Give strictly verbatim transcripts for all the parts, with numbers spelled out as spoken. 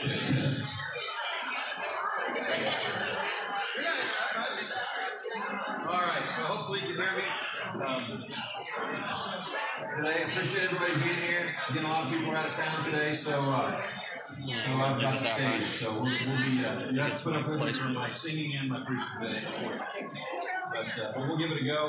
All right, well, hopefully you can hear me. Um, today, I appreciate everybody being here. Again, a lot of people are out of town today, so uh, so I've got the stage. So we'll, we'll be, uh, you have to put up with me for my singing and my preaching today, of course. But, uh, but we'll give it a go.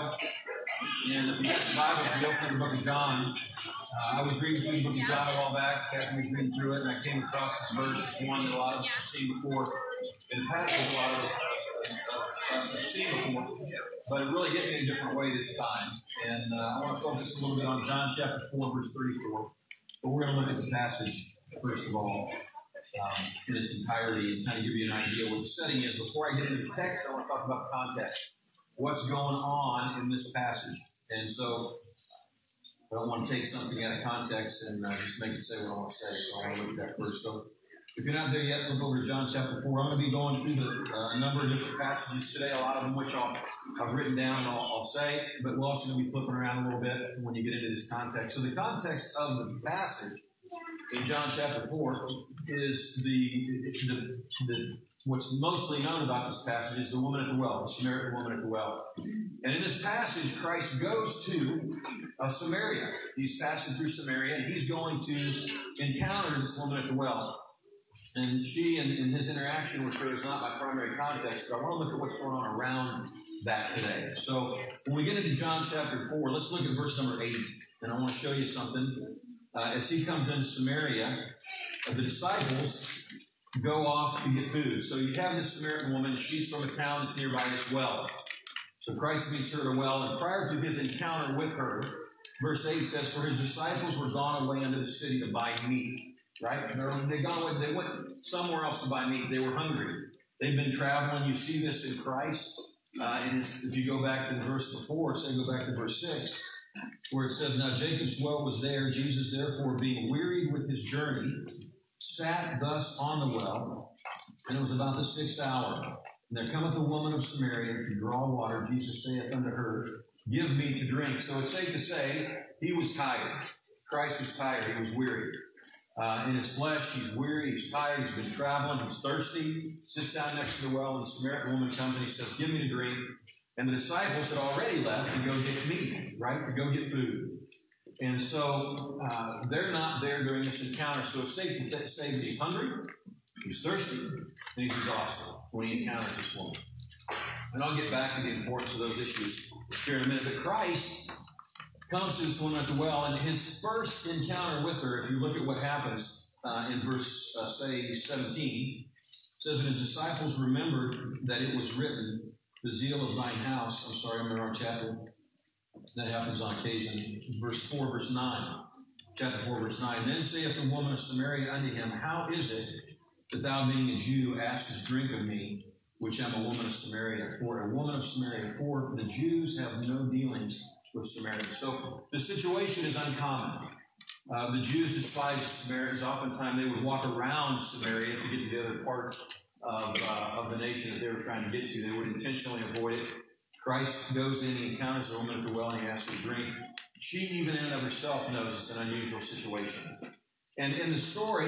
And if you got the Bible, if you open the book of John, uh, I was reading through the book of John a while back. Kathy was reading through it, and I came across this verse. It's one that a lot of us have seen before. In the past, there's a lot of us have seen before, but it really hit me in a different way this time. And uh, I want to focus a little bit on John chapter four, verse thirty-four. But we're going to look at the passage, first of all, um, in its entirety, and kind of give you an idea what the setting is. Before I get into the text, I want to talk about the context. What's going on in this passage? And so I don't want to take something out of context and uh, just make it say what I want to say. So I want to look at that first. So if you're not there yet, flip over to John chapter four. I'm going to be going through the, uh, a number of different passages today, a lot of them which I'll, I've written down and I'll, I'll say, but we're also going to be flipping around a little bit when you get into this context. So the context of the passage in John chapter four is the, the, the what's mostly known about this passage is the woman at the well, the Samaritan woman at the well. And in this passage, Christ goes to uh, Samaria. He's passing through Samaria, and he's going to encounter this woman at the well. And she and, and his interaction with her is not my primary context, but I want to look at what's going on around that today. So when we get into John chapter four, let's look at verse number eight. And I want to show you something. Uh, as he comes into Samaria, uh, the disciples go off to get food. So you have this Samaritan woman. She's from a town that's nearby this well. So Christ meets her at a well. And prior to his encounter with her, verse eight says, for his disciples were gone away into the city to buy meat. Right? They gone away. They went somewhere else to buy meat. They were hungry. They've been traveling. You see this in Christ. Uh, and if you go back to the verse before, say go back to verse six, where it says, now Jacob's well was there. Jesus, therefore, being wearied with his journey, sat thus on the well, and it was about the sixth hour. And there cometh a woman of Samaria to draw water. Jesus saith unto her, give me to drink. So it's safe to say he was tired. Christ was tired. He was weary. Uh, in his flesh, he's weary, he's tired, he's been traveling, he's thirsty, sits down next to the well, and the Samaritan woman comes and he says, give me to drink. And the disciples had already left to go get meat, right, to go get food. And so uh, they're not there during this encounter. So it's safe to th- say that he's hungry, he's thirsty, and he's exhausted when he encounters this woman. And I'll get back to the importance of those issues here in a minute. But Christ comes to this woman at the well, and his first encounter with her, if you look at what happens uh, in verse, uh, say, seventeen, says, and his disciples remembered that it was written, the zeal of thine house, I'm sorry, I'm in our chapter. That happens on occasion. Verse four, verse nine. Chapter four, verse nine. Then saith the woman of Samaria unto him, how is it that thou, being a Jew, askest drink of me, which am a woman of Samaria? For a woman of Samaria, for the Jews have no dealings with Samaritans. So the situation is uncommon. Uh, the Jews despised the Samaritans. Oftentimes they would walk around Samaria to get to the other part of, uh, of the nation that they were trying to get to. They would intentionally avoid it. Christ goes in, he encounters a woman at the well, and he asks her to drink. She, even in and of herself, knows it's an unusual situation. And in the story,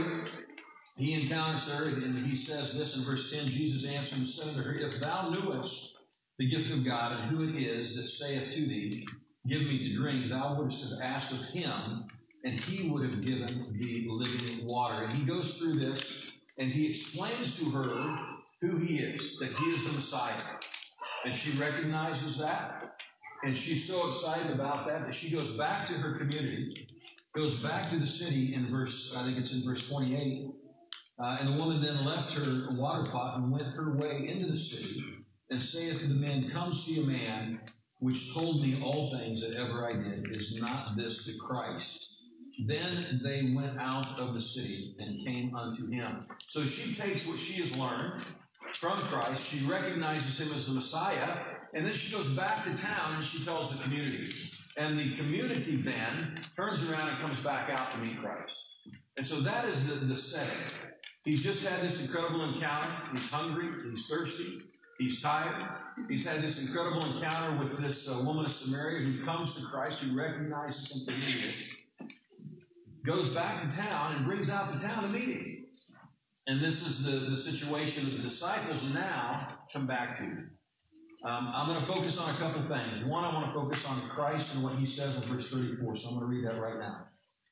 he encounters her, and he says this in verse ten, Jesus answered and said unto her, if thou knewest the gift of God, and who it is that saith to thee, give me to drink, thou wouldst have asked of him, and he would have given thee living water. And he goes through this, and he explains to her who he is, that he is the Messiah. And she recognizes that, and she's so excited about that that she goes back to her community, goes back to the city in verse, I think it's in verse twenty-eight, uh, and the woman then left her water pot and went her way into the city, and saith to the men, come see a man which told me all things that ever I did. Is not this the Christ? Then they went out of the city and came unto him. So she takes what she has learned from Christ. She recognizes him as the Messiah. And then she goes back to town and she tells the community. And the community then turns around and comes back out to meet Christ. And so that is the, the setting. He's just had this incredible encounter. He's hungry. He's thirsty. He's tired. He's had this incredible encounter with this uh, woman of Samaria who comes to Christ, who recognizes him for who he is. Goes back to town and brings out the town to meet him. And this is the, the situation that the disciples now come back to. Um, I'm going to focus on a couple things. One, I want to focus on Christ and what he says in verse thirty-four. So I'm going to read that right now.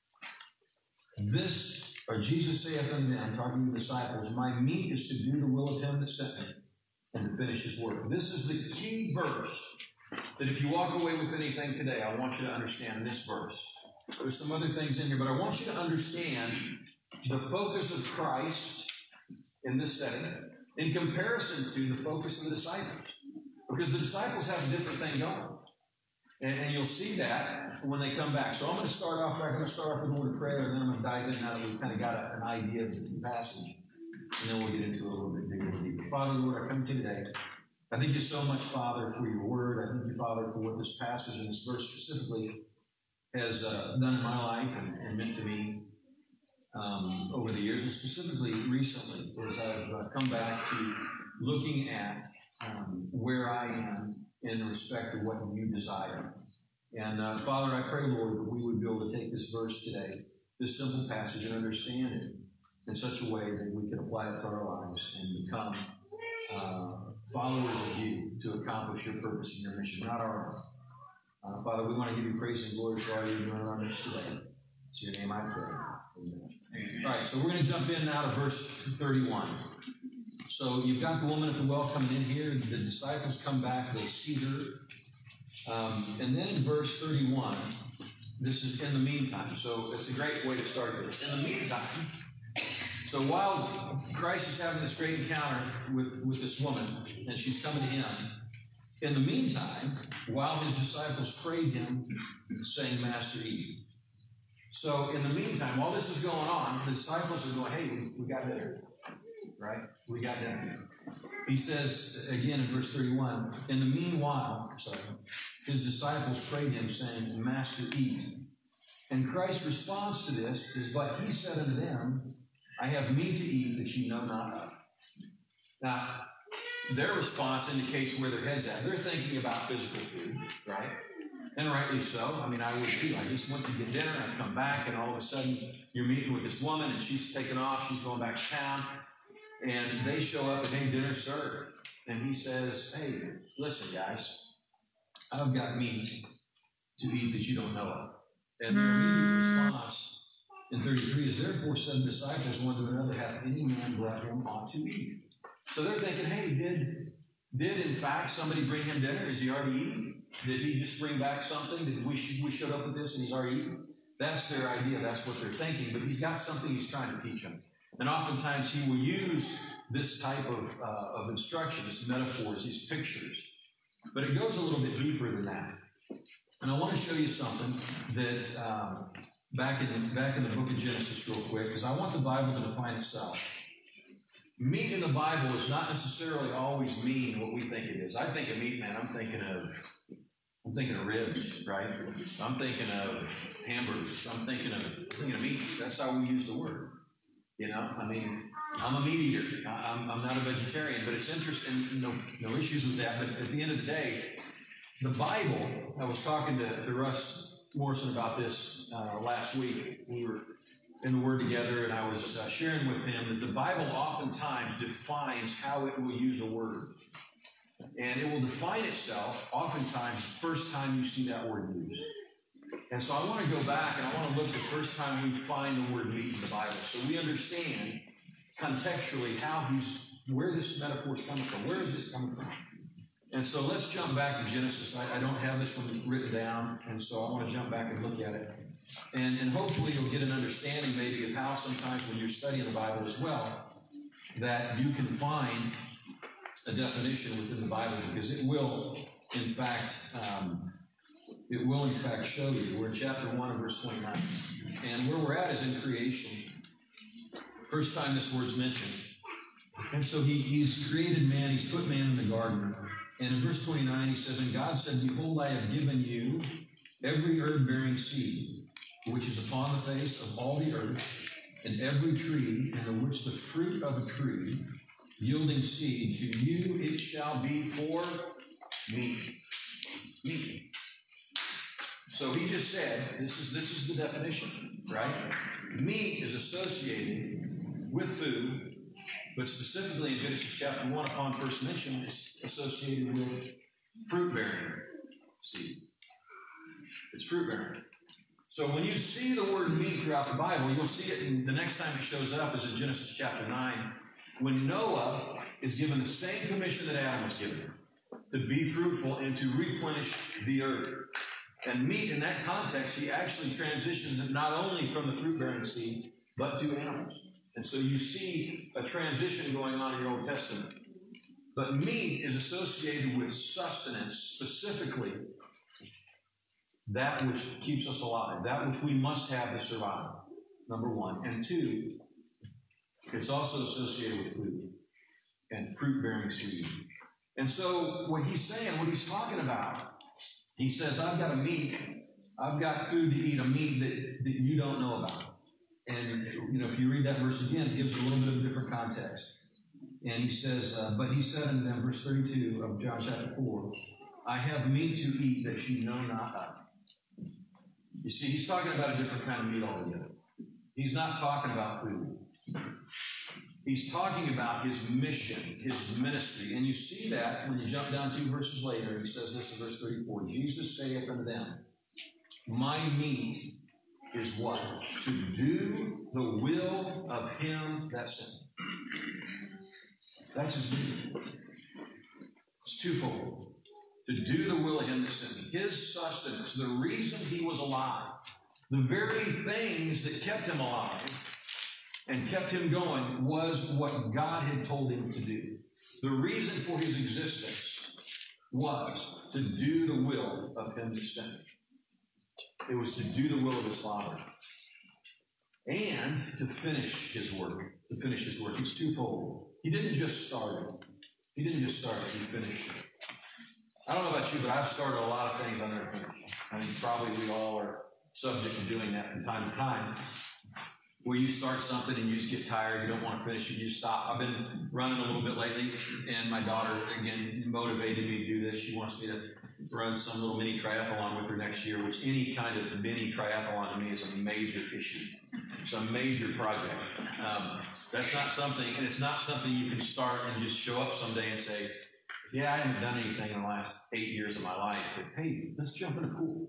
This, or Jesus saith unto them, talking to the disciples, my meat is to do the will of him that sent me and to finish his work. This is the key verse that if you walk away with anything today, I want you to understand this verse. There's some other things in here, but I want you to understand the focus of Christ in this setting in comparison to the focus of the disciples. Because the disciples have a different thing going. And, and you'll see that when they come back. So I'm going to start off, I'm going to start off with a word of prayer, and then I'm going to dive in now that we've kind of got a, an idea of the passage. And then we'll get into it a little bit deeper. Father, Lord, I come to you today. I thank you so much, Father, for your word. I thank you, Father, for what this passage and this verse specifically has uh, done in my life and, and meant to me um, over the years, and specifically recently as I've uh, come back to looking at um, where I am in respect of what you desire. And uh, Father, I pray, Lord, that we would be able to take this verse today, this simple passage, and understand it in such a way that we can apply it to our lives and become uh, followers of you to accomplish your purpose and your mission, not our own. Uh, Father, we want to give you praise and glory for all you're doing in our midst today. It's your name I pray. Amen. All right, so we're going to jump in now to verse thirty-one. So you've got the woman at the well coming in here. The disciples come back. They see her. Um, and then in verse thirty-one, this is in the meantime. So it's a great way to start this. In the meantime, so while Christ is having this great encounter with, with this woman, and she's coming to him, in the meantime, while his disciples prayed him, saying, Master, eat. So in the meantime, while this is going on, the disciples are going, hey, we, we got dinner. Right? We got dinner. He says, again in verse thirty-one, in the meanwhile, sorry, his disciples prayed him, saying, Master, eat. And Christ's response to this is, but he said unto them, I have meat to eat that ye know not of. Now, their response indicates where their head's at. They're thinking about physical food, right? And rightly so. I mean, I would too. I just went to get dinner, I come back, and all of a sudden you're meeting with this woman, and she's taken off, she's going back to town, and they show up, and hey, dinner's served. And he says, hey, listen, guys, I've got meat to eat that you don't know of. And their immediate response in thirty-three is, therefore said the disciples one to another, hath any man brought him aught to eat? So they're thinking, hey, did, did in fact somebody bring him dinner? Is he already eating? Did he just bring back something? Did we, we showed up with this and he's already eaten? That's their idea. That's what they're thinking. But he's got something he's trying to teach them. And oftentimes he will use this type of, uh, of instruction, these metaphors, these pictures. But it goes a little bit deeper than that. And I want to show you something that um, back in the, back in the book of Genesis real quick, because I want the Bible to define itself. Meat in the Bible does not necessarily always mean what we think it is. I think of meat, man, I'm thinking of I'm thinking of ribs, right? I'm thinking of hamburgers. I'm thinking of I'm thinking of meat. That's how we use the word. You know, I mean, I'm a meat eater. I'm, I'm not a vegetarian, but it's interesting. No, no issues with that. But at the end of the day, the Bible. I was talking to, to Russ Morrison about this uh, last week. We were in the Word together, and I was uh, sharing with him that the Bible oftentimes defines how it will use a word. And it will define itself oftentimes the first time you see that word used. And so I want to go back and I want to look at the first time we find the word meat in the Bible, so we understand contextually how he's, where this metaphor is coming from. Where is this coming from? And so let's jump back to Genesis. I, I don't have this one written down, and so I want to jump back and look at it. And, and hopefully you'll get an understanding maybe of how sometimes when you're studying the Bible as well, that you can find a definition within the Bible, because it will, in fact, um, it will in fact show you. We're in chapter one and verse twenty-nine. And where we're at is in creation. First time this word's mentioned. And so he, he's created man, he's put man in the garden. And in verse twenty-nine he says, and God said, behold, I have given you every herb-bearing seed, which is upon the face of all the earth, and every tree in which the fruit of a tree yielding seed, to you it shall be for meat. Meat. So he just said, this is this is the definition, right? Meat is associated with food But specifically in Genesis chapter one, upon first mention, it's associated with fruit-bearing seed. It's fruit-bearing. So when you see the word meat throughout the Bible, you'll see it, and the next time it shows up is in Genesis chapter nine, when Noah is given the same commission that Adam was given, to be fruitful and to replenish the earth. And meat, in that context, he actually transitions it not only from the fruit-bearing seed, but to animals. And so you see a transition going on in the Old Testament. But meat is associated with sustenance, specifically that which keeps us alive, that which we must have to survive, number one. And two, it's also associated with food and fruit-bearing seed. And so what he's saying, what he's talking about, he says, I've got a meat, I've got food to eat, a meat that, that you don't know about. And, you know, if you read that verse again, it gives a little bit of a different context. And he says, uh, but he said in uh, verse thirty-two of John chapter four, I have meat to eat that you know not of. You see, he's talking about a different kind of meat altogether. He's not talking about food. He's talking about his mission, his ministry. And you see that when you jump down two verses later. He says this in verse thirty-four. Jesus saith unto them, my meat is what? To do the will of him that sent me. That's his meat. It's twofold. To do the will of him that sent me. His sustenance, the reason he was alive, the very things that kept him alive and kept him going was what God had told him to do. The reason for his existence was to do the will of him that sent him. It was to do the will of his Father. And to finish his work. To finish his work. It's twofold. He didn't just start it. He didn't just start it. He finished it. I don't know about you, but I've started a lot of things I never finished. I mean, probably we all are subject to doing that from time to time. Where you start something and you just get tired, you don't want to finish it, you stop. I've been running a little bit lately, and my daughter, again, motivated me to do this. She wants me to run some little mini triathlon with her next year, which any kind of mini triathlon to me is a major issue. It's a major project. Um, that's not something, and it's not something you can start and just show up someday and say, yeah, I haven't done anything in the last eight years of my life, but hey, let's jump in a pool.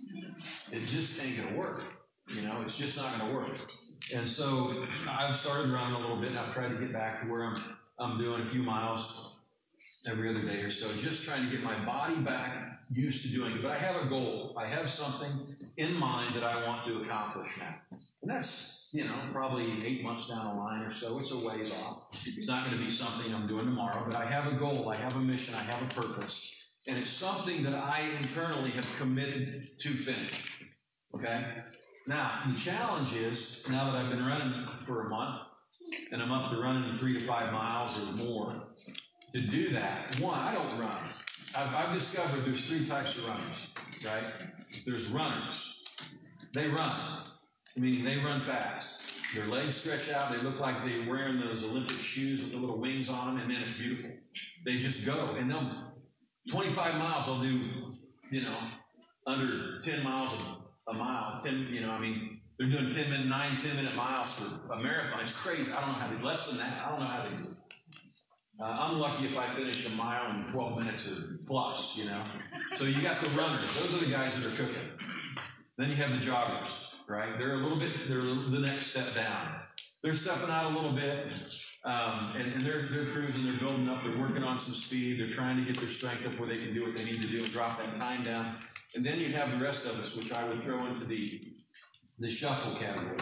It just ain't going to work. You know, it's just not going to work. And so I've started running a little bit, and I've tried to get back to where I'm I'm doing a few miles every other day or so, just trying to get my body back used to doing it. But I have a goal. I have something in mind that I want to accomplish now. And that's, you know, probably eight months down the line or so. It's a ways off. It's not going to be something I'm doing tomorrow, but I have a goal. I have a mission. I have a purpose. And it's something that I internally have committed to finish. Okay? Now, the challenge is, now that I've been running for a month, and I'm up to running three to five miles or more, to do that, one, I don't run. I've, I've discovered there's three types of runners, right? There's runners. They run, meaning they run fast. Their legs stretch out. They look like they're wearing those Olympic shoes with the little wings on them, and then it's beautiful. They just go, and they'll, twenty-five miles, they'll do, you know, under ten miles a, a mile. ten, you know, I mean, they're doing ten minute, nine, ten minute miles for a marathon. It's crazy. I don't know how they, less than that, I don't know how they do it. Uh, I'm lucky if I finish a mile in twelve minutes or plus, you know. So you got the runners. Those are the guys that are cooking. Then you have the joggers, right? They're a little bit, they're the next step down. They're stepping out a little bit, um, and, and they're, they're cruising, they're building up, they're working on some speed, they're trying to get their strength up where they can do what they need to do and drop that time down. And then you have the rest of us, which I would throw into the, the shuffle category.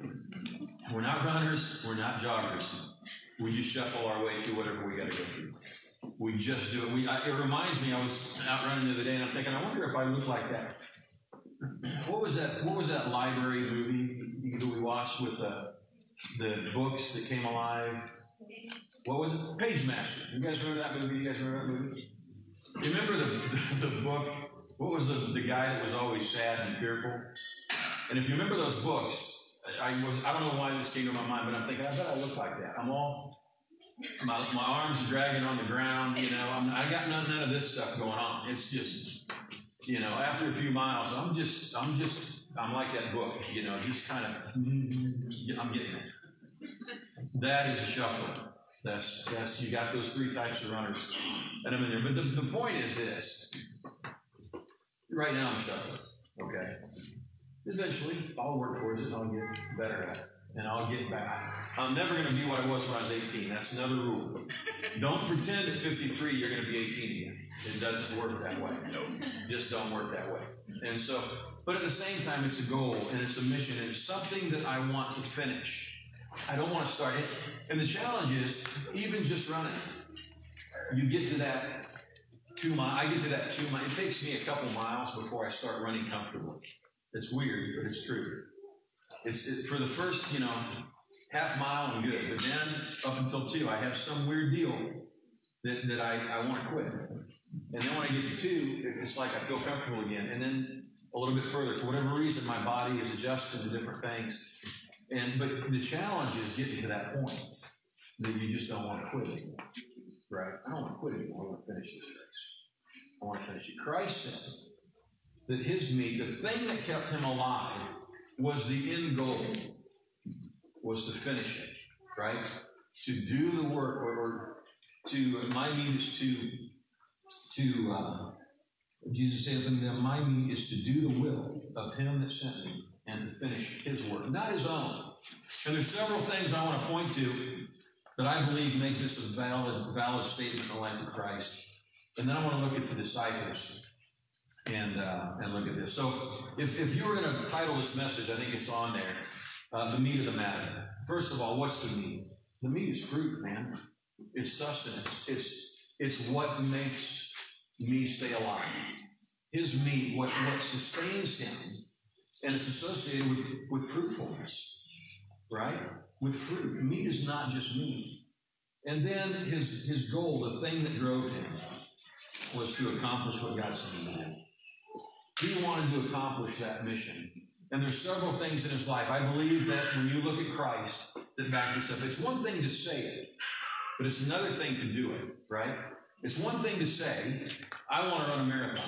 We're not runners, we're not joggers. We just shuffle our way through whatever we got to go through. We just do it. We, I, it reminds me, I was out running the other day, and I'm thinking, I wonder if I look like that. What was that? What was that library movie that we watched with the the books that came alive? What was it? Page Master. You guys remember that movie? You guys remember that movie? You remember the the, the book? What was the the guy that was always sad and fearful? And if you remember those books. I was, I don't know why this came to my mind, but I'm thinking, I bet I look like that. I'm all, my, my arms are dragging on the ground, you know, I'm, I got none, none of this stuff going on. It's just, you know, after a few miles, I'm just, I'm just, I'm like that book, you know, just kind of, I'm getting it. That is a shuffle. That's, that's, you got those three types of runners. And I'm in there. But the, the point is this. Right now I'm struggling. Okay. Eventually, I'll work towards it and I'll get better at it. And I'll get back. I'm never going to be what I was when I was eighteen. That's another rule. Don't pretend at fifty-three you're going to be eighteen again. It doesn't work that way. No. Just don't work that way. And so, but at the same time, it's a goal and it's a mission and it's something that I want to finish. I don't want to start it. And the challenge is, even just running, you get to that two mile. I get to that two mile. It takes me a couple miles before I start running comfortably. It's weird, but it's true. It's it, for the first, you know, half mile, I'm good. But then up until two, I have some weird deal that, that I, I want to quit. And then when I get to two, it's like I feel comfortable again. And then a little bit further, for whatever reason, my body is adjusting to different things. And but the challenge is getting to that point that you just don't want to quit anymore. Right? I don't want to quit anymore. I want to finish this race. I want to finish it. Christ said that his meat, the thing that kept him alive, was the end goal, was to finish it, right? To do the work, or, or to, my meat is to, to uh, Jesus says, and my meat is to do the will of him that sent me and to finish his work, not his own. And there's several things I want to point to that I believe make this a valid, valid statement in the life of Christ. And then I want to look at the disciples and uh, and look at this. So if, if you were going to title this message, I think it's on there, uh, the meat of the matter. First of all, what's the meat? The meat is fruit, man. It's sustenance. It's it's what makes me stay alive. His meat, what, what sustains him. And it's associated with, with fruitfulness, right? With fruit. Meat is not just meat. And then his, his goal, the thing that drove him, was to accomplish what God sent him to do. He wanted to accomplish that mission. And there's several things in his life. I believe that when you look at Christ, that back this up. It's one thing to say it, but it's another thing to do it, right? It's one thing to say, I want to run a marathon.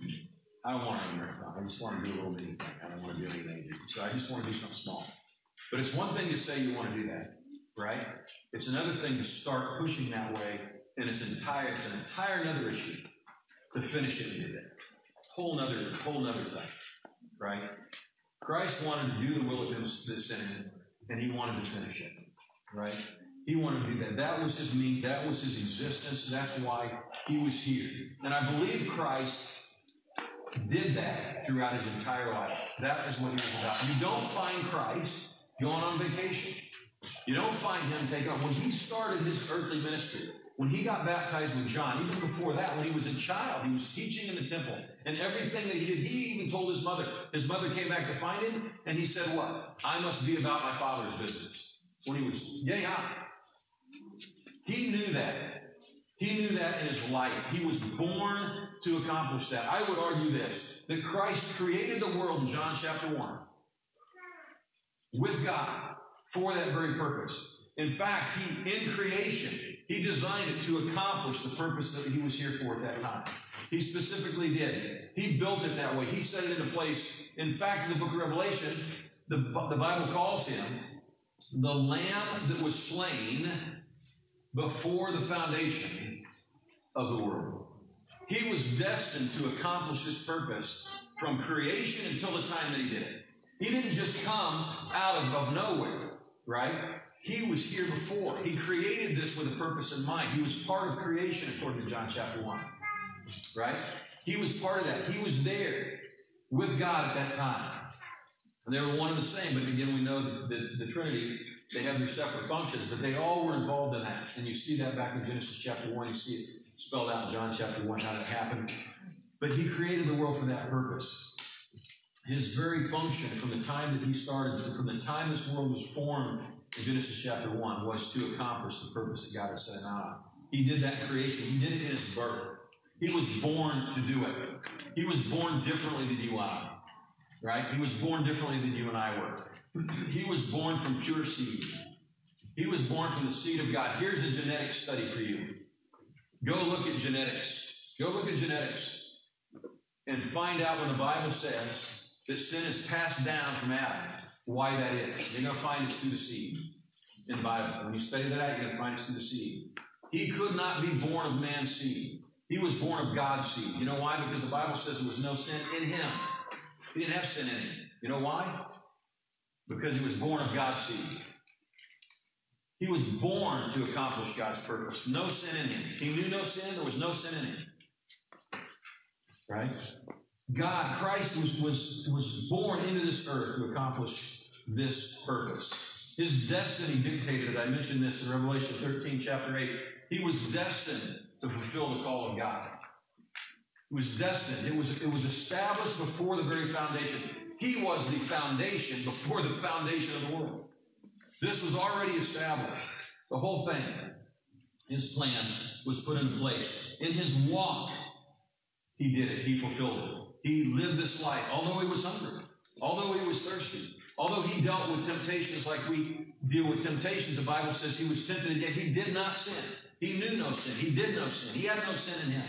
I don't want to run a marathon. I just want to do a little bitty thing. I don't want to do anything. So I just want to do something small. But it's one thing to say you want to do that, right? It's another thing to start pushing that way, and it's entire. It's an entire another issue to finish it and do that. Whole nother, whole nother thing, right? Christ wanted to do the will of him that sent him, and he wanted to finish it, right? He wanted to do that. That was his meat. That was his existence. That's why he was here. And I believe Christ did that throughout his entire life. That is what he was about. You don't find Christ going on vacation. You don't find him taking on. When he started his earthly ministry, when he got baptized with John, even before that, when he was a child, he was teaching in the temple. And everything that he did, he even told his mother. His mother came back to find him, and he said what? I must be about my Father's business. When he was yay high. He knew that. He knew that in his life. He was born to accomplish that. I would argue this, that Christ created the world in John chapter one with God for that very purpose. In fact, he, in creation, he designed it to accomplish the purpose that he was here for at that time. He specifically did. He built it that way. He set it into place. In fact, in the book of Revelation, the, the Bible calls him the Lamb that was slain before the foundation of the world. He was destined to accomplish this purpose from creation until the time that he did it. He didn't just come out of, of nowhere, right? He was here before. He created this with a purpose in mind. He was part of creation, according to John chapter one, right? He was part of that. He was there with God at that time. And they were one and the same, but again, we know that the, the Trinity, they have their separate functions, but they all were involved in that. And you see that back in Genesis chapter one. You see it spelled out in John chapter one, how that happened. But he created the world for that purpose. His very function from the time that he started, from the time this world was formed in Genesis chapter one, was to accomplish the purpose that God had set him out on. He did that creation. He did it in his birth. He was born to do it. He was born differently than you and I. Right? He was born differently than you and I were. He was born from pure seed. He was born from the seed of God. Here's a genetic study for you. Go look at genetics. Go look at genetics. And find out when the Bible says that sin is passed down from Adam, why that is. You're going to find it's through the seed. in the Bible. When you study that out, you're going to find it's through the seed. He could not be born of man's seed. He was born of God's seed. You know why? Because the Bible says there was no sin in him. He didn't have sin in him. You know why? Because he was born of God's seed. He was born to accomplish God's purpose. No sin in him. He knew no sin. There was no sin in him. Right? God, Christ was, was, was born into this earth to accomplish this purpose. His destiny dictated it. I mentioned this in Revelation thirteen, chapter eight. He was destined to fulfill the call of God. It was destined. It was, it was established before the very foundation. He was the foundation before the foundation of the world. This was already established. The whole thing, his plan, was put into place. In his walk, he did it. He fulfilled it. He lived this life, although he was hungry, although he was thirsty, although he dealt with temptations like we deal with temptations. The Bible says he was tempted, yet he did not sin. He knew no sin. He did no sin. He had no sin in him.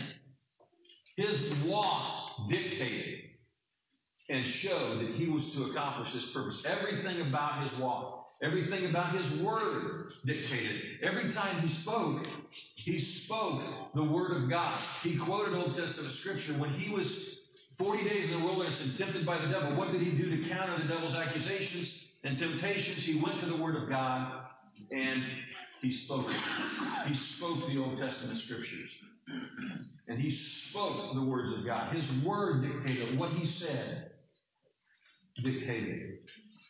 His walk dictated and showed that he was to accomplish this purpose. Everything about his walk, everything about his word dictated. Every time he spoke, he spoke the word of God. He quoted Old Testament scripture. When he was forty days in the wilderness and tempted by the devil, what did he do to counter the devil's accusations and temptations? He went to the word of God and he spoke it. He spoke the Old Testament scriptures. And he spoke the words of God. His word dictated. What he said dictated.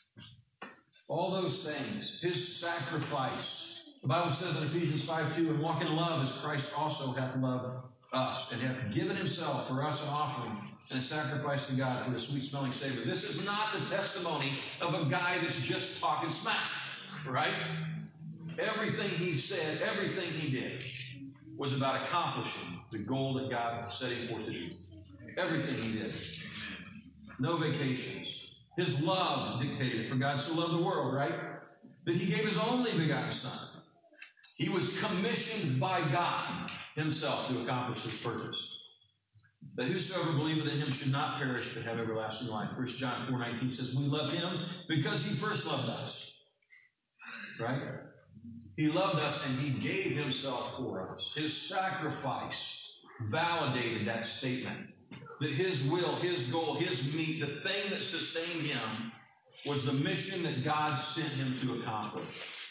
All those things. His sacrifice. The Bible says in Ephesians five two, and walk in love as Christ also hath loved us, and hath given himself for us an offering and a sacrifice to God for a sweet-smelling savor. This is not the testimony of a guy that's just talking smack, right? Everything he said, everything he did was about accomplishing the goal that God set him forth to do. Everything he did. No vacations. His love dictated it. For God so loved the world, right? That he gave his only begotten Son. He was commissioned by God himself to accomplish his purpose. That whosoever believeth in him should not perish but have everlasting life. First John four nineteen says, we love him because he first loved us. Right? He loved us and he gave himself for us. His sacrifice validated that statement. That his will, his goal, his meat, the thing that sustained him was the mission that God sent him to accomplish.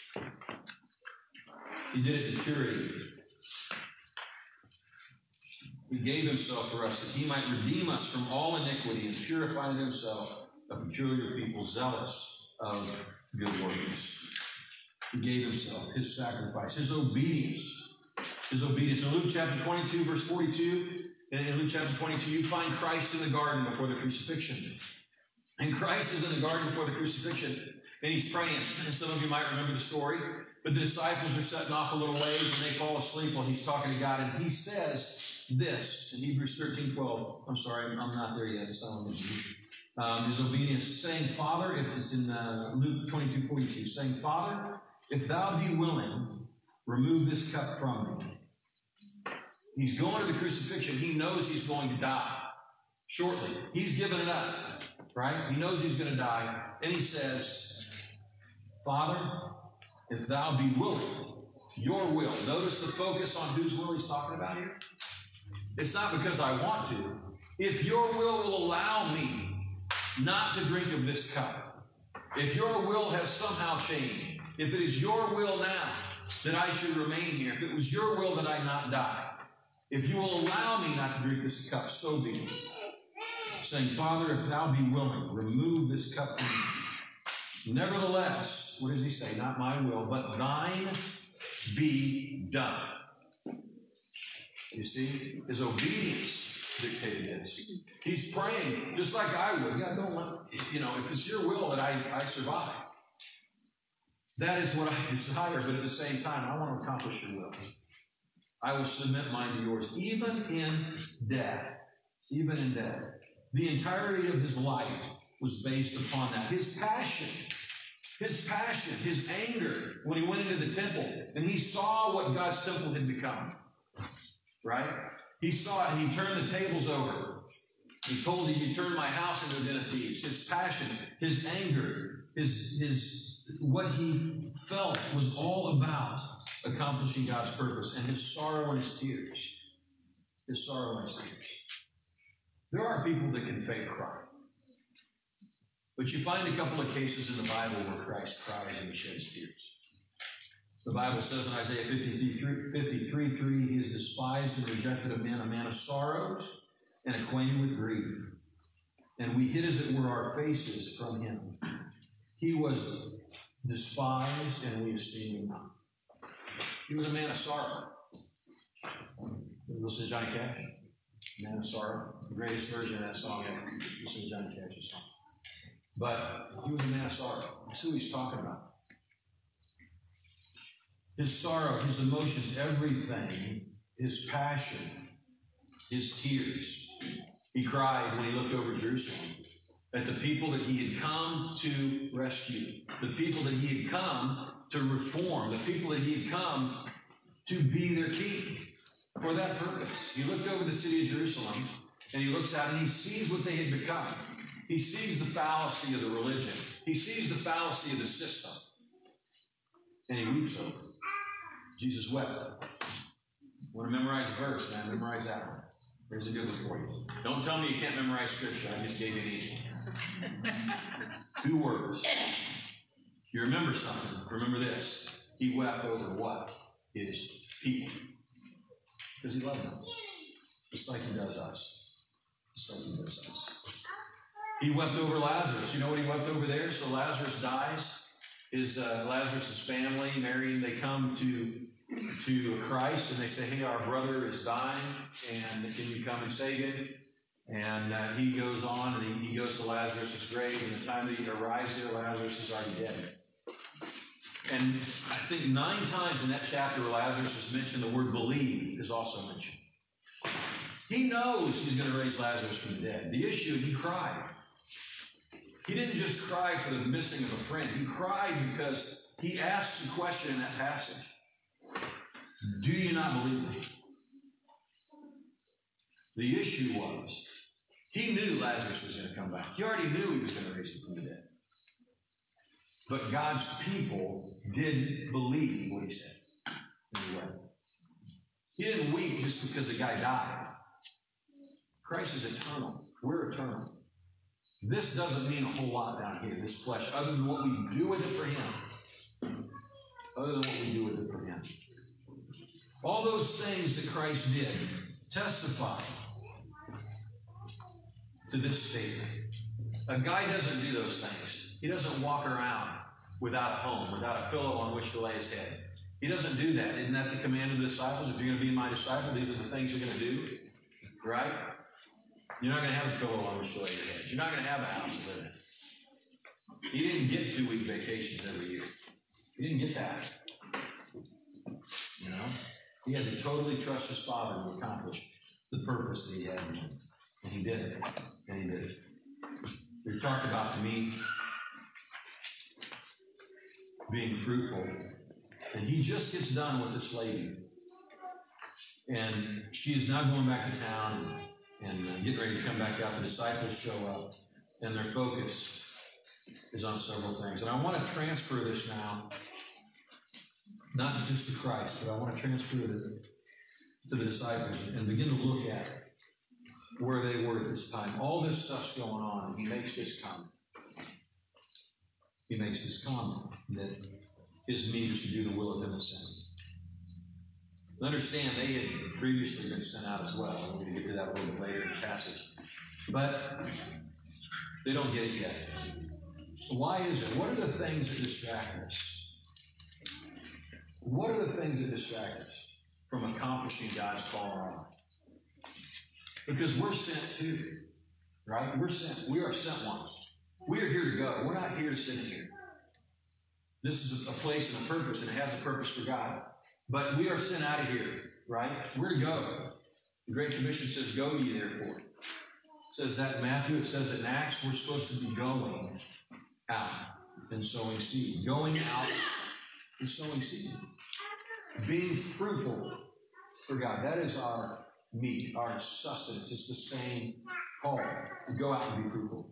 He did it in purity. He gave himself for us that he might redeem us from all iniquity and purify in himself a peculiar people zealous of good works. He gave himself, his sacrifice, his obedience. His obedience. In Luke chapter twenty-two, verse forty-two, and in Luke chapter twenty-two, you find Christ in the garden before the crucifixion. And Christ is in the garden before the crucifixion, and he's praying. And some of you might remember the story. But the disciples are setting off a little ways, and they fall asleep while he's talking to God. And he says this in Hebrews thirteen twelve. I'm sorry, I'm not there yet. It's not on the um, his obedience, saying, Father, if it's in uh, Luke twenty-two forty-two, saying, Father, if thou be willing, remove this cup from me. He's going to the crucifixion. He knows he's going to die shortly. He's given it up, right? He knows he's going to die. And he says, Father, if thou be willing, your will. Notice the focus on whose will he's talking about here. It's not because I want to. If your will will allow me not to drink of this cup, if your will has somehow changed, if it is your will now that I should remain here, if it was your will that I not die, if you will allow me not to drink this cup, so be it. Saying, Father, if thou be willing, remove this cup from me. Nevertheless, what does he say? Not my will, but thine be done. You see, his obedience dictated this. He's praying just like I would. God, don't let, you know, if it's your will that I, I survive. That is what I desire, but at the same time, I want to accomplish your will. I will submit mine to yours, even in death. Even in death. The entirety of his life was based upon that. His passion, his passion, his anger when he went into the temple and he saw what God's temple had become. Right? He saw it and he turned the tables over. He told you, you turned my house into a den of thieves. His passion, his anger, his, his, what he felt was all about accomplishing God's purpose, and his sorrow and his tears. His sorrow and his tears. There are people that can fake cry. But you find a couple of cases in the Bible where Christ cries and he sheds tears. The Bible says in Isaiah fifty-three, three, he is despised and rejected of men, a man of sorrows and acquainted with grief. And we hid, as it were, our faces from him. He was despised, and we esteemed him not. He was a man of sorrow. Listen to Johnny Cash. Man of Sorrow. The greatest version of that song ever. Listen to Johnny Cash's song. But he was a man of sorrow. That's who he's talking about. His sorrow, his emotions, everything, his passion, his tears. He cried when he looked over Jerusalem at the people that he had come to rescue, the people that he had come to reform, the people that he had come to be their king. For that purpose, he looked over the city of Jerusalem, and he looks out and he sees what they had become. He sees the fallacy of the religion. He sees the fallacy of the system. And he weeps over it. Jesus wept. Want to memorize a verse, man? Memorize that one. Here's a good one for you. Don't tell me you can't memorize Scripture. I just gave you an easy one. Two words. You remember something. Remember this. He wept over what? His people. Because he loved them. Just like he does us. Just like he does us. He wept over Lazarus. You know what he wept over there? So Lazarus dies. His uh, Lazarus' family, Mary, and they come to to Christ, and they say, hey, our brother is dying, and can you come and save him? And uh, he goes on, and he, he goes to Lazarus' grave, and the time that he arrives there, Lazarus is already dead. And I think nine times in that chapter where Lazarus is mentioned, the word believe is also mentioned. He knows he's going to raise Lazarus from the dead. The issue, he cried. He didn't just cry for the missing of a friend. He cried because he asks a question in that passage. Do you not believe me? The issue was, he knew Lazarus was going to come back. He already knew he was going to raise him from the dead. But God's people didn't believe what he said. He wept. He didn't weep just because the guy died. Christ is eternal. We're eternal. This doesn't mean a whole lot down here, this flesh, other than what we do with it for him. Other than what we do with it for him. All those things that Christ did testify to this statement. A guy doesn't do those things. He doesn't walk around without a home, without a pillow on which to lay his head. He doesn't do that. Isn't that the command of the disciples? If you're going to be my disciple, these are the things you're going to do. Right? You're not going to have a pillow on which to lay your head. You're not going to have a house to live in. He didn't get two-week vacations every year. He didn't get that. You know? He had to totally trust his Father to accomplish the purpose that he had in him. And he did it. And he did it. We've talked about, to me, being fruitful. And he just gets done with this lady. And she is now going back to town and, and uh, getting ready to come back out. The disciples show up. And their focus is on several things. And I want to transfer this now, not just to Christ, but I want to transfer it to the disciples and begin to look at where they were at this time. All this stuff's going on, and he makes this comment. He makes this comment that his meat is to do the will of him that sent him. Understand, they had previously been sent out as well. We're going to get to that a little bit later in the passage. But they don't get it yet. Why is it? What are the things that distract us? What are the things that distract us from accomplishing God's call in our life? Because we're sent too, right? We're sent. We are sent ones. We are here to go. We're not here to sit here. This is a place and a purpose, and it has a purpose for God. But we are sent out of here, right? We're to go. The Great Commission says, go ye therefore. It says that in Matthew. It says in Acts, we're supposed to be going out and sowing seed. Going out and sowing seed. Being fruitful for God. That is our meat, our sustenance. It's the same called to go out and be fruitful.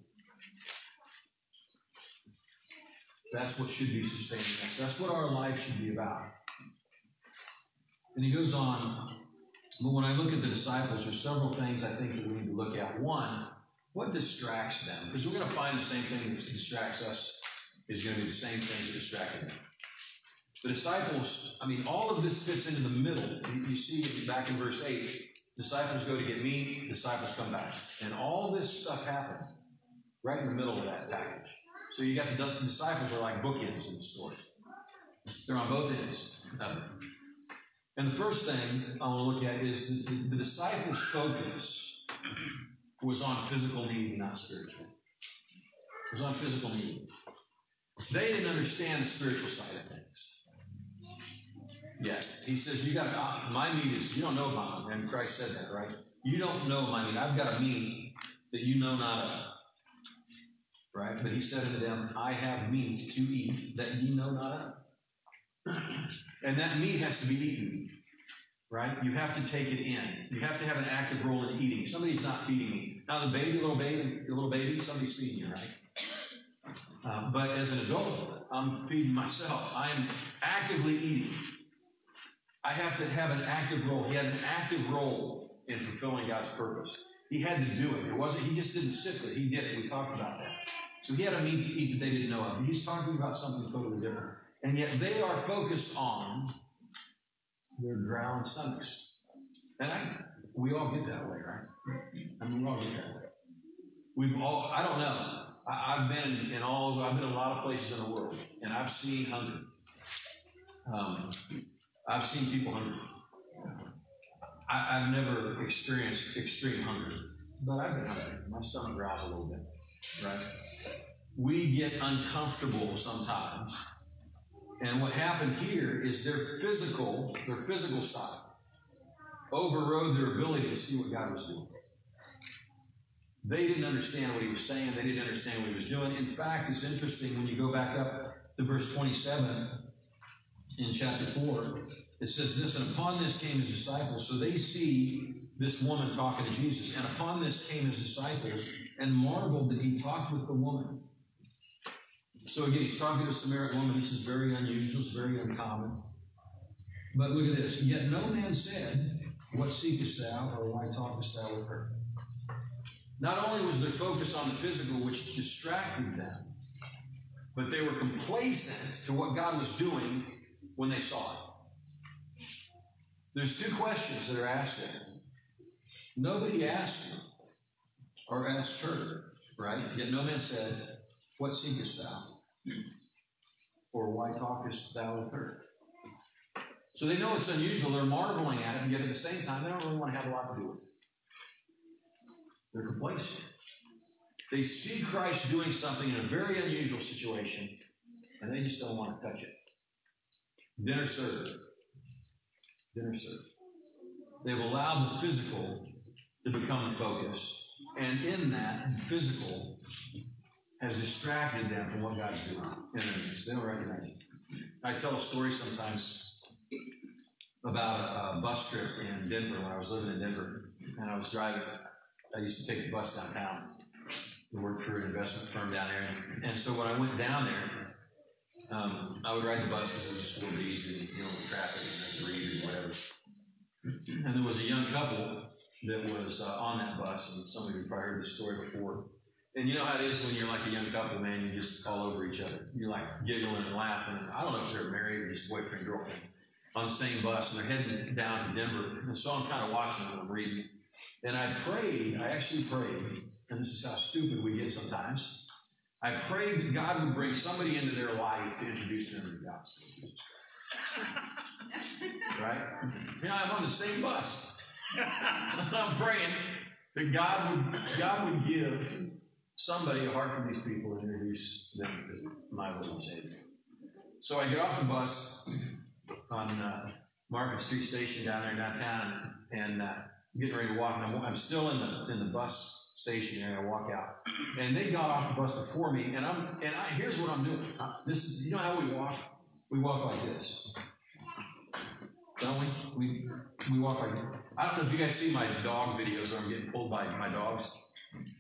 That's what should be sustaining us. That's what our life should be about. And he goes on, but when I look at the disciples, there's several things I think that we need to look at. One, what distracts them? Because we're going to find the same thing that distracts us is going to be the same things that distracted them. The disciples, I mean, all of this fits into the middle. You, you see back in verse eight, disciples go to get meat, disciples come back. And all this stuff happened right in the middle of that package. So you got the disciples are like bookends in the story. They're on both ends of it. And the first thing I want to look at is the, the disciples' focus was on physical need and not spiritual. It was on physical need. They didn't understand the spiritual side of things. Yeah, he says, you got uh, my meat is, you don't know my meat. And Christ said that, right? You don't know my meat. I've got a meat that you know not of. Right? But he said unto them, I have meat to eat that ye know not of. And that meat has to be eaten. Right? You have to take it in. You have to have an active role in eating. Somebody's not feeding me. Now the baby, little baby, your little baby, somebody's feeding you, right? Um, but as an adult, I'm feeding myself. I am actively eating. I have to have an active role. He had an active role in fulfilling God's purpose. He had to do it. It wasn't, he just didn't sit there. He did it. We talked about that. So he had a meat to eat that they didn't know of. He's talking about something totally different. And yet they are focused on their drowned stomachs. And I, we all get that way, right? I mean, we all get that way. We've all, I don't know. I, I've been in all, I've been in a lot of places in the world, and I've seen hunger. Um, I've seen people hungry. I, I've never experienced extreme hunger, but I've been hungry. My stomach growls a little bit, right? We get uncomfortable sometimes. And what happened here is their physical, their physical side overrode their ability to see what God was doing. They didn't understand what he was saying. They didn't understand what he was doing. In fact, it's interesting when you go back up to verse twenty-seven in chapter four, it says this, and upon this came his disciples. So they see this woman talking to Jesus. And upon this came his disciples and marveled that he talked with the woman. So again, he's talking to a Samaritan woman. This is very unusual. It's very uncommon. But look at this. Yet no man said, what seekest thou, or why talkest thou with her? Not only was their focus on the physical, which distracted them, but they were complacent to what God was doing when they saw it. There's two questions that are asked there. Nobody asked him or asked her, right? Yet no man said, what seekest thou? Or why talkest thou with her? So they know it's unusual. They're marveling at it, and yet at the same time, they don't really want to have a lot to do with it. They're complacent. They see Christ doing something in a very unusual situation, and they just don't want to touch it. Dinner served. Dinner served. They've allowed the physical to become the focus, and in that, the physical has distracted them from what God's doing in their midst. They don't recognize it. I tell a story sometimes about a, a bus trip in Denver when I was living in Denver, and I was driving. I used to take the bus downtown to work for an investment firm down there. And so when I went down there, um, I would ride the bus because it was just a little bit easy, you know, with traffic and read or whatever. And there was a young couple that was uh, on that bus, and some of you probably heard this story before. And you know how it is when you're like a young couple, man, you just all over each other. You're like giggling and laughing. And I don't know if they're married or just boyfriend, girlfriend on the same bus, and they're heading down to Denver. And so I'm kind of watching them, I'm reading. And I prayed, I actually prayed, and this is how stupid we get sometimes. I prayed that God would bring somebody into their life to introduce them to the gospel. Right? You know, I'm on the same bus. I'm praying that God would, God would give somebody a heart for these people and introduce them to my Lord and Savior. So I get off the bus on uh, Market Street Station down there downtown, and uh, getting ready to walk. And I'm, I'm still in the in the bus station, and I walk out. And they got off the bus before me, and I'm and I here's what I'm doing. I, this is, you know how we walk? We walk like this, don't we? We we walk like this. I don't know if you guys see my dog videos where I'm getting pulled by my dogs.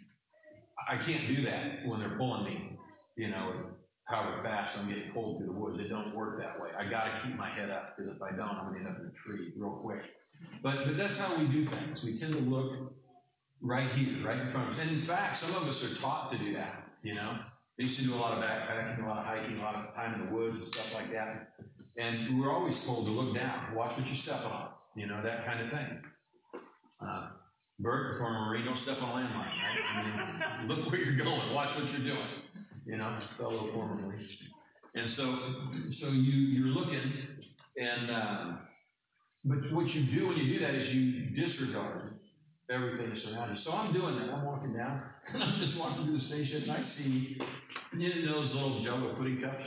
I can't do that when they're pulling me, you know, however fast I'm getting pulled through the woods. It don't work that way. I got to keep my head up, because if I don't, I'm going to end up in a tree real quick. But, but that's how we do things. We tend to look right here, right in front of us. And in fact, some of us are taught to do that, you know. They used to do a lot of backpacking, a lot of hiking, a lot of time in the woods and stuff like that. And we're always told to look down, watch what you're stepping on, you know, that kind of thing. Uh, Bert, former Marine, don't step on a landmine, right? I mean, look where you're going, watch what you're doing, you know, fellow former Marine. And so, so you, you're looking, and uh, but what you do when you do that is you disregard everything that's around you. So I'm doing that. I'm walking down, and I'm just walking through the station, and I see, you know, those little Jell-O pudding cups.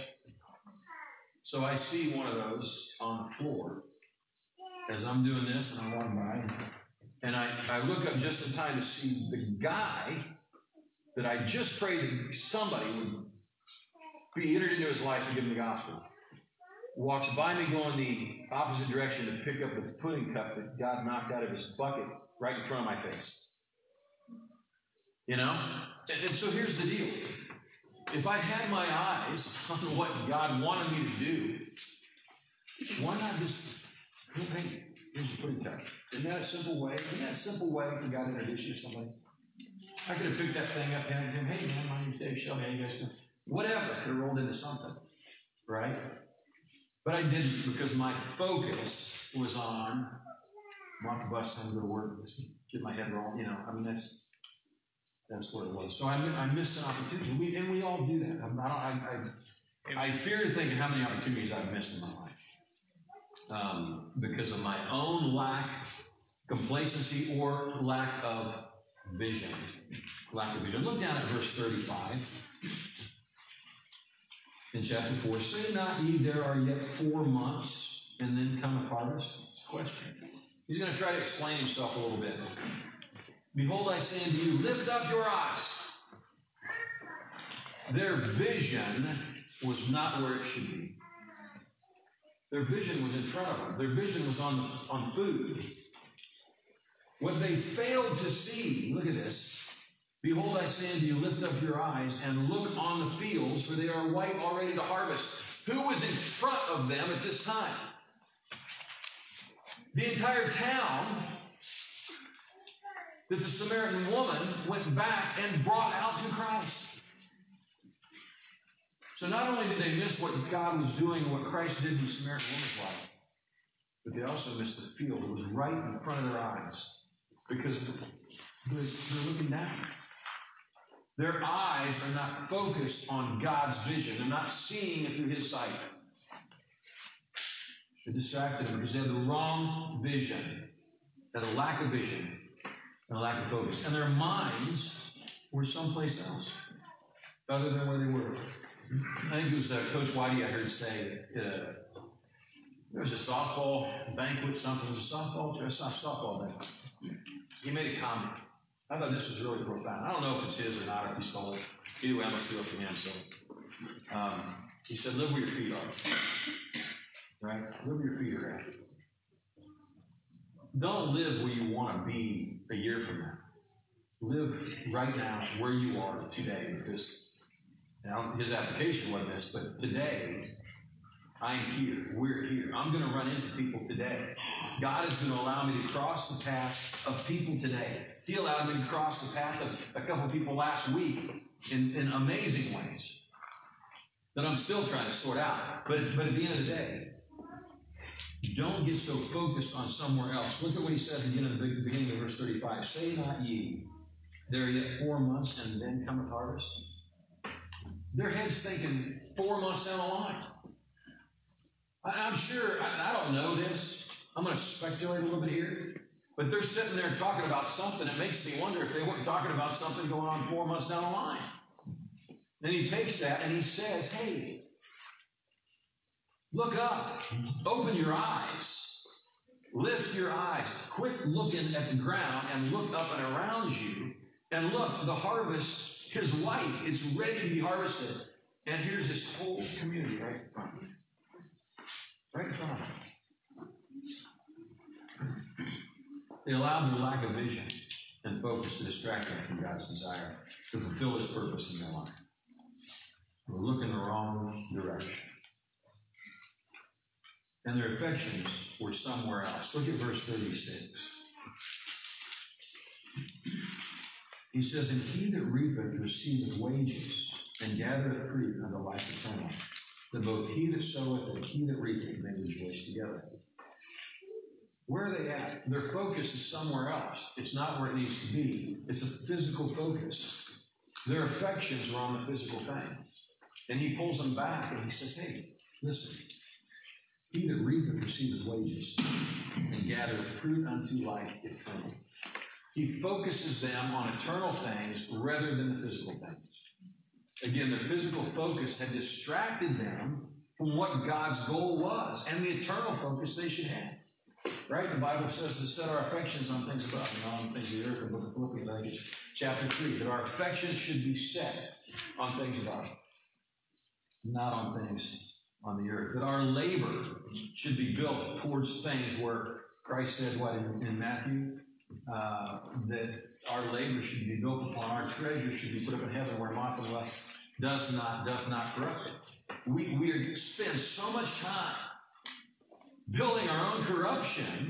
So I see one of those on the floor as I'm doing this, and I walk by, and I, I look up just in time to see the guy that I just prayed that somebody would be entered into his life and give him the gospel. Walks by me going the opposite direction to pick up the pudding cup that God knocked out of his bucket right in front of my face. You know? And, and so here's the deal. If I had my eyes on what God wanted me to do, why not just, hey, here's your pudding cup. Isn't that a simple way? Isn't that a simple way for God to introduce you to somebody? I could have picked that thing up and said, hey, man, my name's Dave Shelby. How you guys doing? Whatever. I could have rolled into something, right? But I didn't, because my focus was on, I'm off the bus, time to go to work, just get my head rolling. You know, I mean, that's that's what it was. So I, I missed an opportunity. We, and we all do that. I, don't, I, I, I fear to think of how many opportunities I've missed in my life um, because of my own lack, complacency, or lack of vision. Lack of vision. Look down at verse thirty-five. In chapter four, say not ye, there are yet four months, and then cometh harvest? It's a question. He's going to try to explain himself a little bit. Behold, I say unto you, lift up your eyes. Their vision was not where it should be. Their vision was in front of them. Their vision was on, on food. What they failed to see, look at this. Behold, I say unto you, lift up your eyes and look on the fields, for they are white already to harvest. Who was in front of them at this time? The entire town that the Samaritan woman went back and brought out to Christ. So not only did they miss what God was doing and what Christ did in the Samaritan woman's life, but they also missed the field. It was right in front of their eyes because they're, they're looking down. Their eyes are not focused on God's vision. They're not seeing it through His sight. It distracted them because they had the wrong vision. They had a lack of vision and a lack of focus. And their minds were someplace else other than where they were. I think it was uh, Coach Whitey I heard say uh, there was a softball banquet, something. It was a softball, it's not a softball banquet. He made a comment. I thought this was really profound. I don't know if it's his or not, if he stole it. Either way, I must do it for him. So um, he said, live where your feet are. Right? Live where your feet are at. Don't live where you want to be a year from now. Live right now where you are today. Because now his application wasn't this, but today, I'm here. We're here. I'm going to run into people today. God is going to allow me to cross the path of people today. He allowed me to cross the path of a couple people last week in, in amazing ways that I'm still trying to sort out. But, but at the end of the day, don't get so focused on somewhere else. Look at what he says again in the beginning of verse thirty-five. Say not ye, there are yet four months, and then cometh harvest. Their head's thinking four months down the line. I, I'm sure, I, I don't know this. I'm going to speculate a little bit here. But they're sitting there talking about something. It makes me wonder if they weren't talking about something going on four months down the line. Then he takes that and he says, hey, look up. Open your eyes. Lift your eyes. Quit looking at the ground and look up and around you. And look, the harvest is white. It's ready to be harvested. And here's this whole community right in front of you. Right in front of you. They allowed their lack of vision and focus to distract them from God's desire. to fulfill his purpose in their life. We're looking the wrong direction. And their affections were somewhere else. Look at verse thirty-six. He says, and he that reapeth receiveth wages, and gathereth fruit unto life eternal, that both he that soweth and he that reapeth may rejoice together. Where are they at? Their focus is somewhere else. It's not where it needs to be. It's a physical focus. Their affections are on the physical things. And he pulls them back and he says, hey, listen, he that reapeth receiveth wages, and gathereth fruit unto life eternal. He focuses them on eternal things rather than the physical things. Again, their physical focus had distracted them from what God's goal was and the eternal focus they should have. Right? The Bible says to set our affections on things above and not on things of the earth. In the book of Philippians, I think it's chapter three, that our affections should be set on things above, not on things on the earth. That our labor should be built towards things where Christ said, what, in, in Matthew? Uh, that our labor should be built upon, our treasure should be put up in heaven where moth and rust does not, doth not corrupt it. We, we spend so much time building our own corruption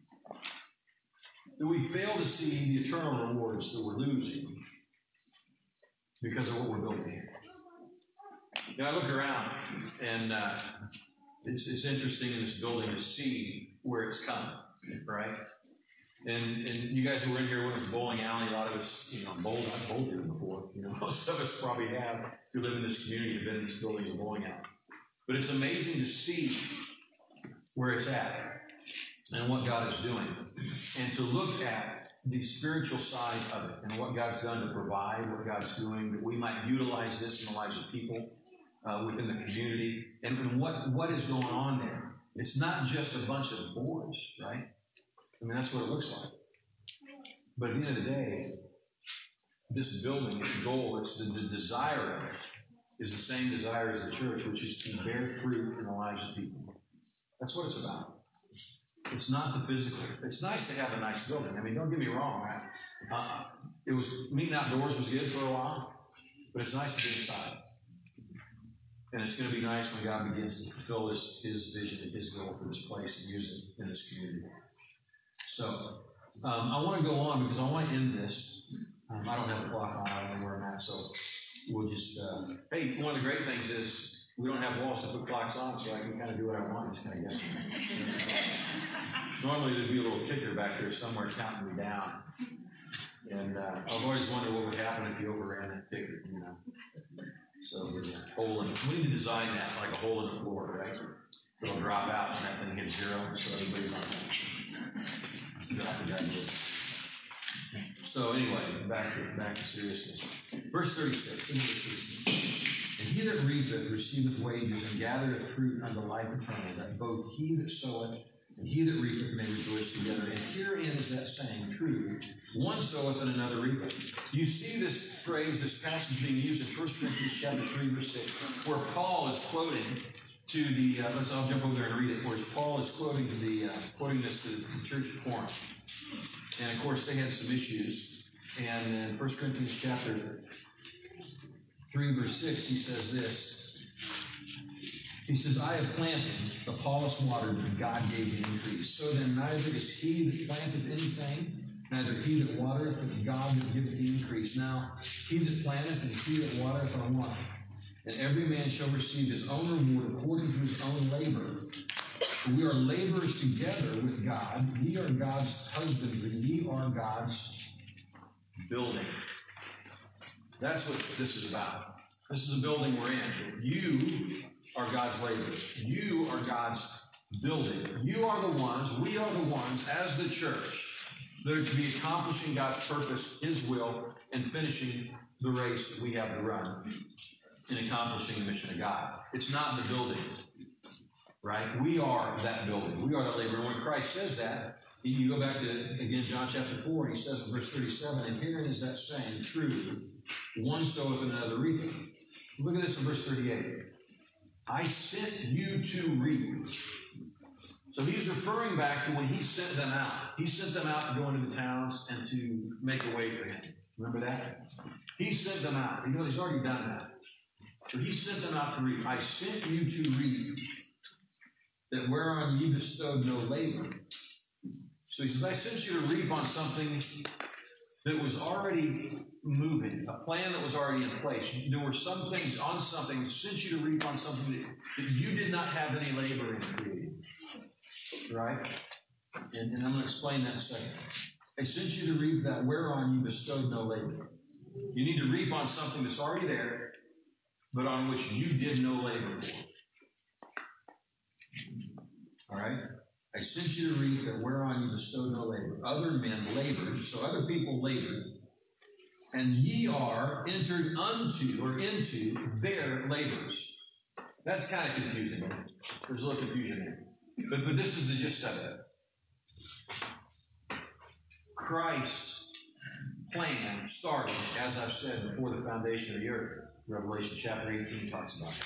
that we fail to see the eternal rewards that we're losing because of what we're building here. You know, I look around, and uh, it's, it's interesting in this building to see where it's coming, right? And and you guys who were in here when it was bowling alley, a lot of us, you know, bowled, I've bowled here before. You know, most of us probably have, if you live in this community, have been in this building or bowling alley. But it's amazing to see where it's at and what God is doing, and to look at the spiritual side of it and what God's done to provide, what God's doing, that we might utilize this in the lives of people uh, within the community, and, and what, what is going on there. It's not just a bunch of boards, right? I mean, that's what it looks like. But at the end of the day, this building, its goal, it's the, the desire of it, is the same desire as the church, which is to bear fruit in the lives of people. That's what it's about. It's not the physical. It's nice to have a nice building. I mean, don't get me wrong. Right? Uh, it was meeting outdoors was good for a while, but it's nice to be inside. And it's going to be nice when God begins to fulfill his, his vision and his goal for this place and use it in this community. So, um, I want to go on because I want to end this. Um, I don't have a clock on. I don't know where I'm at, so we'll just, uh, hey, one of the great things is we don't have walls to put clocks on, so I can kind of do what I want. Just kind of guessing. Normally there'd be a little ticker back there somewhere counting me down. And uh, I've always wondered what would happen if you overran that ticker, you know. So there's a hole in it. We need to design that like a hole in the floor, right? It'll drop out and that thing hits zero, so everybody's on that. That's exactly what I did. So anyway, back to back to seriousness. Verse thirty-six. And he that reapeth receiveth wages, and gathereth fruit unto life eternal, that both he that soweth and he that reapeth may rejoice together. And herein is that saying true: one soweth and another reapeth. You see this phrase, this passage being used in First Corinthians chapter three, verse six, where Paul is quoting to the, uh, let's, I'll jump over there and read it, where Paul is quoting to the, uh, quoting this to the church of Corinth. And of course, they had some issues. And in First Corinthians chapter three, verse six, he says this. He says, I have planted, Apollos watered, but God gave the increase. So then neither is he that planteth anything, neither he that watereth, but God that giveth the increase. Now, he that planteth and he that watereth are one. And every man shall receive his own reward according to his own labor. For we are laborers together with God. Ye are God's husbandry. Ye are God's building. That's what this is about. This is a building we're in. You are God's laborers. You are God's building. You are the ones, we are the ones, as the church, that are to be accomplishing God's purpose, his will, and finishing the race that we have to run in accomplishing the mission of God. It's not the building, right? We are that building. We are that labor. And when Christ says that, you go back to, again, John chapter four, and he says in verse thirty-seven, and herein is that saying true: one soweth and another reapeth. Look at this in verse thirty-eight. I sent you to reap. So he's referring back to when he sent them out. He sent them out to go into the towns and to make a way for him. Remember that? He sent them out. You know, he's already done that. So he sent them out to reap. I sent you to reap that whereon ye bestowed no labor. So he says, I sent you to reap on something that was already moving, a plan that was already in place. There were some things on something that sent you to reap on something that, that you did not have any labor in creating. Right? And, and I'm going to explain that in a second. I sent you to reap that whereon you bestowed no labor. You need to reap on something that's already there, but on which you did no labor for. All right? I sent you to reap that whereon you bestowed no labor. Other men labored, so other people labored, and ye are entered unto or into their labors. That's kind of confusing. There's a little confusion there. But, but this is the gist of it. Christ's plan started, as I've said, before the foundation of the earth. Revelation chapter eighteen talks about it.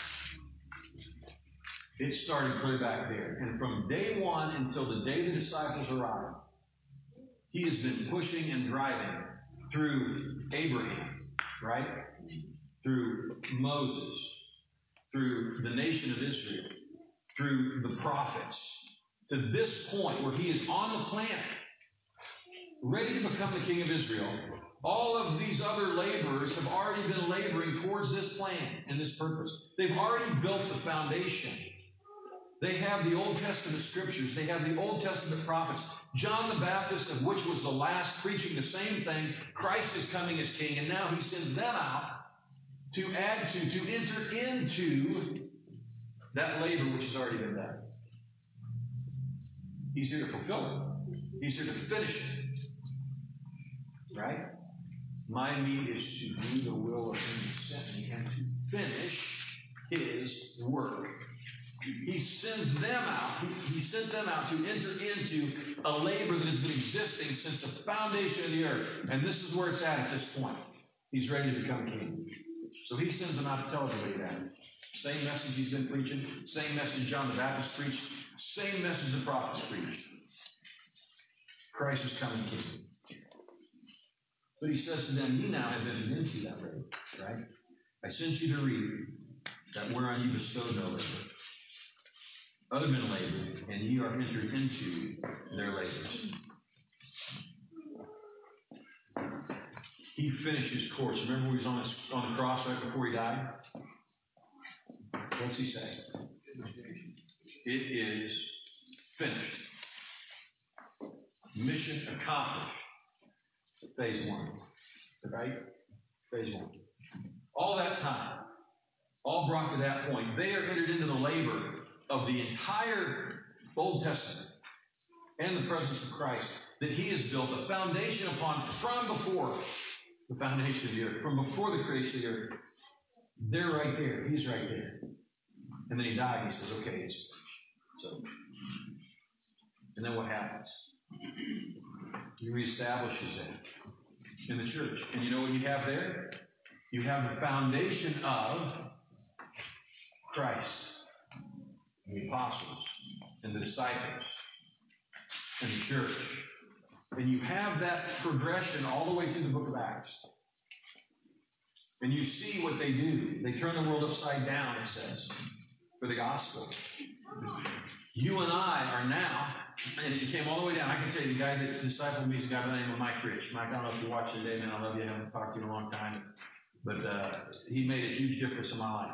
It started clear back there. And from day one until the day the disciples arrived, he has been pushing and driving through Abraham, right? Through Moses, through the nation of Israel, through the prophets, to this point where he is on the planet, ready to become the king of Israel. All of these other laborers have already been laboring towards this plan and this purpose. They've already built the foundation. They have the Old Testament scriptures. They have the Old Testament prophets. John the Baptist, of which was the last, preaching the same thing. Christ is coming as king, and now he sends them out to add to, to enter into that labor which has already been done. He's here to fulfill it. He's here to finish it. Right? My meat is to do the will of him that sent me and to finish his work. He sends them out. He, he sent them out to enter into a labor that has been existing since the foundation of the earth. And this is where it's at at this point. He's ready to become king. So he sends them out to tell everybody that. Same message he's been preaching. Same message John the Baptist preached. Same message the prophets preached. Christ is coming king. But he says to them, ye now have entered into that labor, right? I sent you to reap that whereon you bestowed no labor. Other men labored, and ye are entered into their labors. He finished his course. Remember when he was on, his, on the cross right before he died? What's he say? It is finished. Mission accomplished. Phase one. Right? Phase one. All that time, all brought to that point, they are entered into the labor of the entire Old Testament and the presence of Christ that he has built a foundation upon from before the foundation of the earth, from before the creation of the earth. They're right there. He's right there. And then he died. And he says, okay, it's so. And then what happens? He reestablishes it in the church. And you know what you have there? You have the foundation of Christ, and the apostles, and the disciples, and the church. And you have that progression all the way through the book of Acts. And you see what they do. They turn the world upside down, it says, for the gospel. You and I are now, and it came all the way down. I can tell you, the guy that discipled me is a guy by the name of Mike Rich. Mike, I don't know if you're watching today, man. I love you. I haven't talked to you in a long time. But uh, he made a huge difference in my life.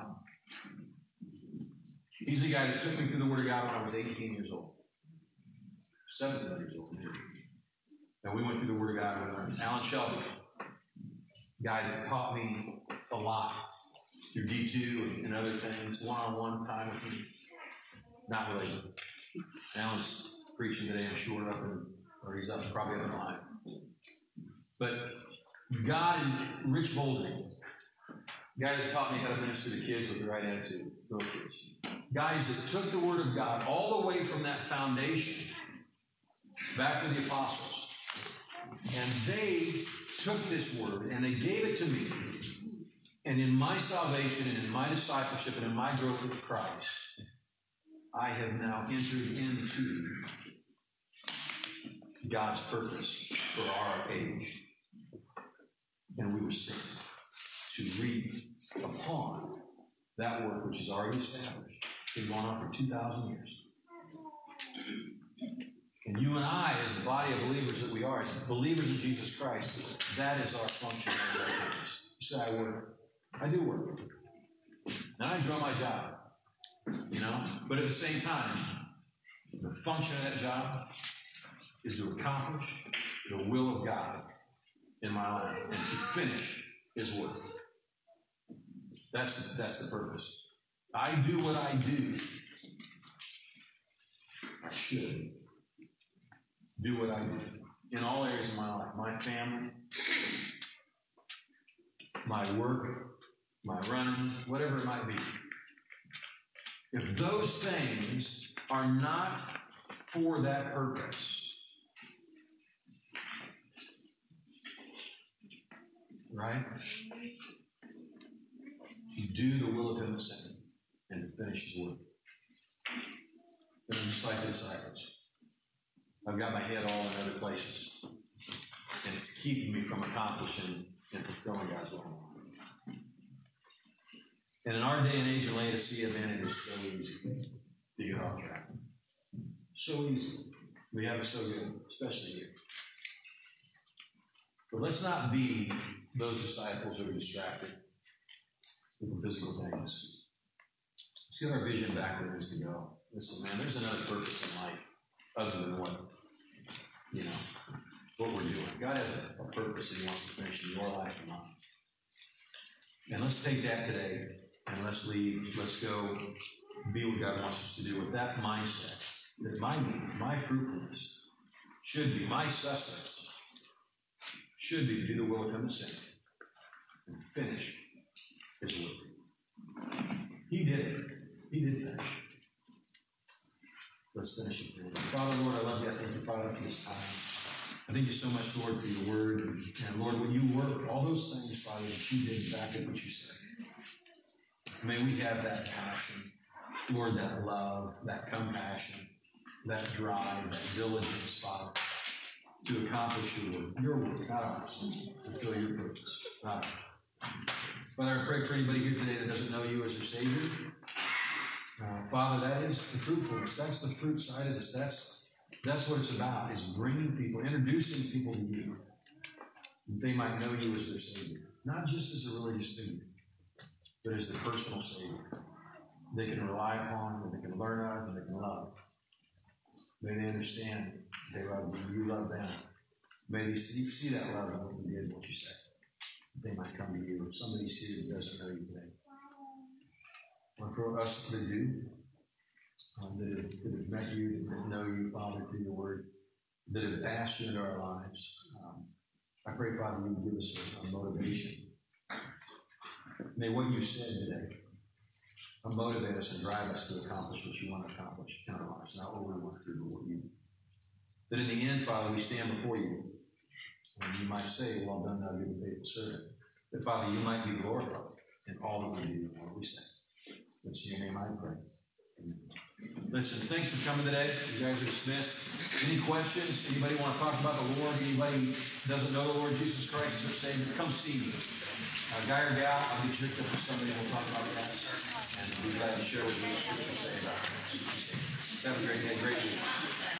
He's the guy that took me through the Word of God when I was eighteen years old. seventeen years old. And we went through the Word of God with Alan Shelby, guy that taught me a lot through D two and other things, one-on-one time with me. Not really. Alan's preaching today, I'm sure, up in, or he's up, probably up in line. But God and Rich Boulding, guy that taught me how to minister to kids with the right attitude, little kids. Guys that took the Word of God all the way from that foundation back to the apostles. And they took this Word and they gave it to me. And in my salvation and in my discipleship and in my growth with Christ, I have now entered into God's purpose for our age. And we were sent to read upon that work which is already established. It's been going on for two thousand years. And you and I, as the body of believers that we are, as believers of Jesus Christ, that is our function as our purpose. You say, I work. I do work. And I enjoy my job. You know? But at the same time, the function of that job is to accomplish the will of God in my life and to finish His work. That's the, that's the purpose. I do what I do. I should do what I do in all areas of my life. My family, my work, my running, whatever it might be. If those things are not for that purpose, right? To do the will of Him that sent me and to finish His work. And I'm just like the disciples. I've got my head all in other places. And it's keeping me from accomplishing and fulfilling God's will. And in our day and age in Laodicea, man, it is so easy to get off track. So easy. We have it so good, especially here. But let's not be those disciples who are distracted with the physical things. Let's get our vision back where it is to go. Listen, man, there's another purpose in life other than what, you know, what we're doing. God has a, a purpose that He wants to finish in your life and mine. And let's take that today and let's leave. Let's go be what God wants us to do with that mindset. That my need, my fruitfulness should be, my sustenance should be to do the will of Him that sent me and finish His work. He did it. He did finish. Let's finish it. Father, Lord, I love you. I thank you, Father, for this time. I thank you so much, Lord, for your word. And Lord, when you work, all those things, Father, that you did, back at what you said. May we have that passion, Lord, that love, that compassion, that drive, that diligence, Father, to accomplish your work, your work, not ours, to fulfill your purpose, not ours. Father, I pray for anybody here today that doesn't know you as their Savior. Uh, Father, that is the fruitfulness. That's the fruit side of this. That's that's what it's about, is bringing people, introducing people to you, that they might know you as their Savior. Not just as a religious figure, but as the personal Savior. They can rely upon, and they can learn of, and they can love. May they understand they love you, you love them. May they see, see that love in what you did, what you said. They might come to you. If somebody's here that doesn't know you today, or for us to do, um, that, have, that have met you, that know you, Father, through your word, that have asked you into our lives. Um, I pray, Father, you would give us a, a motivation. May what you said today uh, motivate us and drive us to accomplish what you want to accomplish in our lives, not what we want to do, but what you. That in the end, Father, we stand before you, and you might say, well done, thou good and faithful servant. That, Father, you might be glorified in all that we do and what we say. It's in your name I pray. Amen. Listen, thanks for coming today. You guys are dismissed. Any questions? Anybody want to talk about the Lord? Anybody doesn't know the Lord Jesus Christ as their Savior? Come see me. Uh, guy or gal, I'll get you hooked up with somebody. We'll talk about that. And we'll be glad to share with you what Scripture say about it. Have a great day, great week.